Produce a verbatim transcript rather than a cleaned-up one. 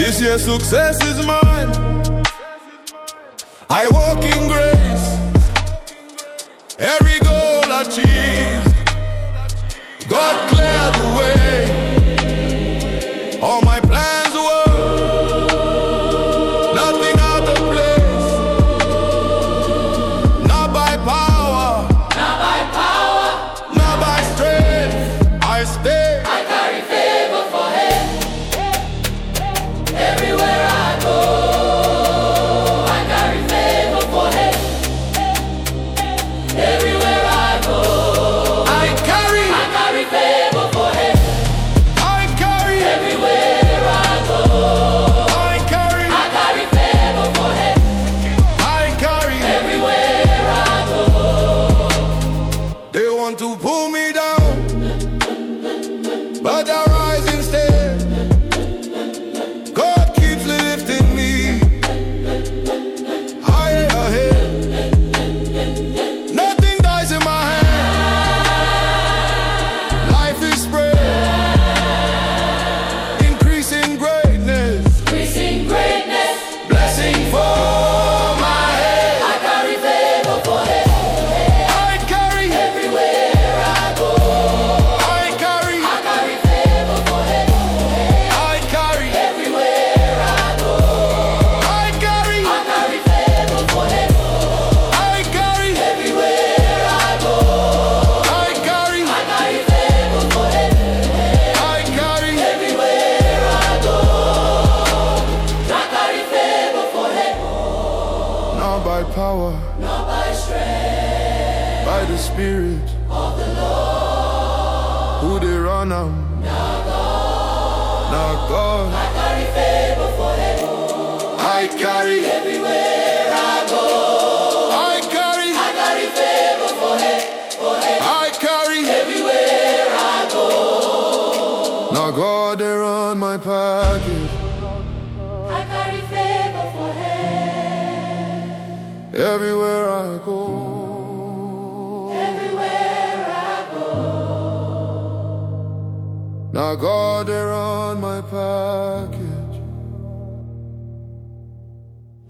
This year success is mine. I walk in grace. Every goal achieved. God cleared the way. All my plans were nothing out of place. Not by power, Not by power, not by strength. I stay. I carry favor for him. Everywhere I go, I carry favor for him. Everywhere I go, I carry. I carry favor for him. I carry. Everywhere I go, I carry. I carry favor for him. I carry. Everywhere I go, They want to pull me down, but I rise instead. God keeps lifting me higher ahead. Nothing dies in my hand. Life is spread, increasing greatness, increasing greatness. blessing for my head. I carry favor for him. I carry, Everywhere I go, I carry, I carry favor for him. I carry, Everywhere I go, I carry, I carry favor for him. I carry, Everywhere I go, I carry, I carry favor for him. I carry. Everywhere I go, I carry favor for him. Not by power, Not by strength by the Spirit. of the Lord, Who they run am? now God, Now God. I carry favor for him. I carry, Everywhere I go, I carry, I carry favor for him. For him. I carry. Everywhere I go, Now God they run my pocket. I carry favor for him. Everywhere I go. Everywhere I go, Now God they run my pocket.